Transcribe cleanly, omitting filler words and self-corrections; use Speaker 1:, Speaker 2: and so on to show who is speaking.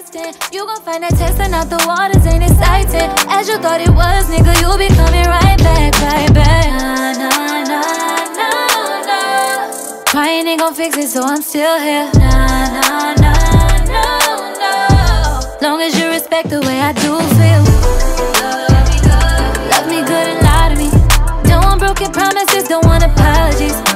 Speaker 1: trusting. You gon' find that testing out the waters ain't exciting as you thought it was, nigga. You'll be coming right back, right back. Nah, nah, nah, nah, nah. Crying ain't gon' fix it, so I'm still here. Nah, nah, nah, no, no. Long as you respect the way I do feel. Love me good and lie to me. Don't want broken promises, don't want apologies.